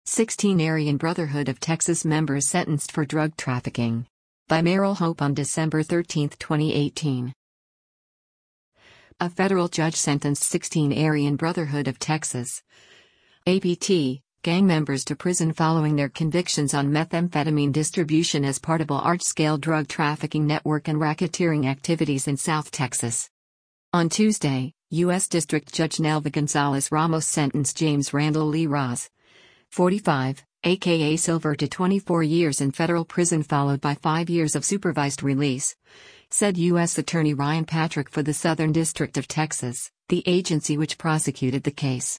16 Aryan Brotherhood of Texas members sentenced for drug trafficking. By Meryl Hope on December 13, 2018. A federal judge sentenced 16 Aryan Brotherhood of Texas (ABT) gang members to prison following their convictions on methamphetamine distribution as part of a large-scale drug trafficking network and racketeering activities in South Texas. On Tuesday, U.S. District Judge Nelva Gonzalez Ramos sentenced James Randall Lee Ross, 45, aka Silver, to 24 years in federal prison followed by 5 years of supervised release, said U.S. Attorney Ryan Patrick for the Southern District of Texas, the agency which prosecuted the case.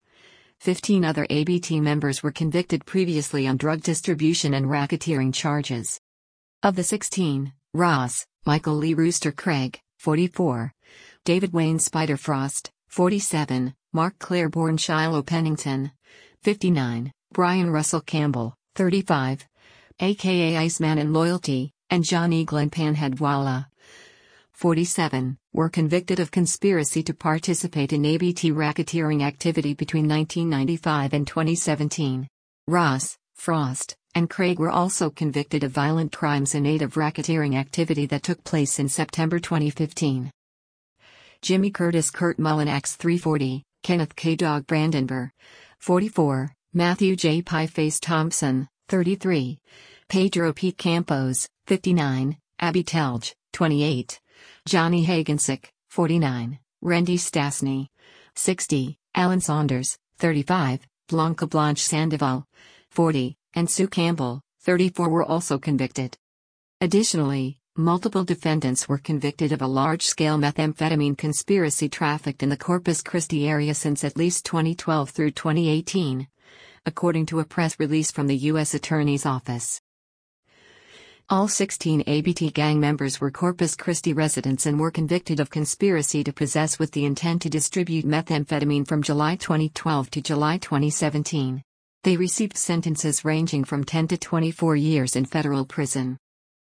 15 other ABT members were convicted previously on drug distribution and racketeering charges. Of the 16, Ross, Michael Lee Rooster Craig, 44, David Wayne Spider Frost, 47, Mark Claiborne Shiloh Pennington, 59, Brian Russell Campbell, 35, aka Iceman and Loyalty, and Johnny Glenn Panhadwala, 47, were convicted of conspiracy to participate in ABT racketeering activity between 1995 and 2017. Ross, Frost, and Craig were also convicted of violent crimes in aid of racketeering activity that took place in September 2015. Jimmy Curtis Kurt Mullinax 340, Kenneth K. Dog Brandenburg, 44, Matthew J. Pieface Thompson, 33, Pedro P. Campos, 59, Abby Telge, 28, Johnny Hagensick, 49, Randy Stasny, 60, Alan Saunders, 35, Blanca Blanche Sandoval, 40, and Sue Campbell, 34 were also convicted. Additionally, multiple defendants were convicted of a large-scale methamphetamine conspiracy trafficked in the Corpus Christi area since at least 2012 through 2018, according to a press release from the U.S. Attorney's Office. All 16 ABT gang members were Corpus Christi residents and were convicted of conspiracy to possess with the intent to distribute methamphetamine from July 2012 to July 2017. They received sentences ranging from 10 to 24 years in federal prison.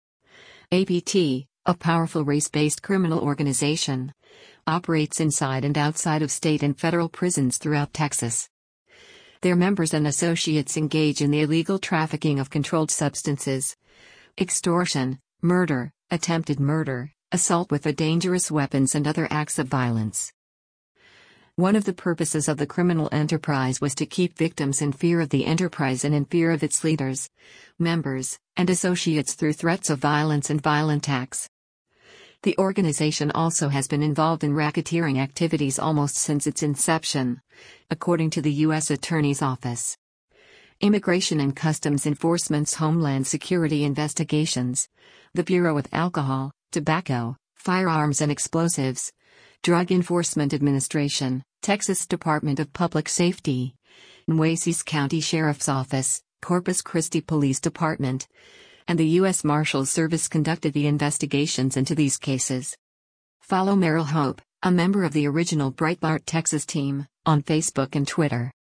ABT, a powerful race-based criminal organization, operates inside and outside of state and federal prisons throughout Texas. Their members and associates engage in the illegal trafficking of controlled substances, extortion, murder, attempted murder, assault with dangerous weapons and other acts of violence. One of the purposes of the criminal enterprise was to keep victims in fear of the enterprise and in fear of its leaders, members, and associates through threats of violence and violent acts. The organization also has been involved in racketeering activities almost since its inception, according to the U.S. Attorney's Office. Immigration and Customs Enforcement's Homeland Security Investigations, the Bureau of Alcohol, Tobacco, Firearms and Explosives, Drug Enforcement Administration, Texas Department of Public Safety, Nueces County Sheriff's Office, Corpus Christi Police Department, and the U.S. Marshals Service conducted the investigations into these cases. Follow Meryl Hope, a member of the original Breitbart Texas team, on Facebook and Twitter.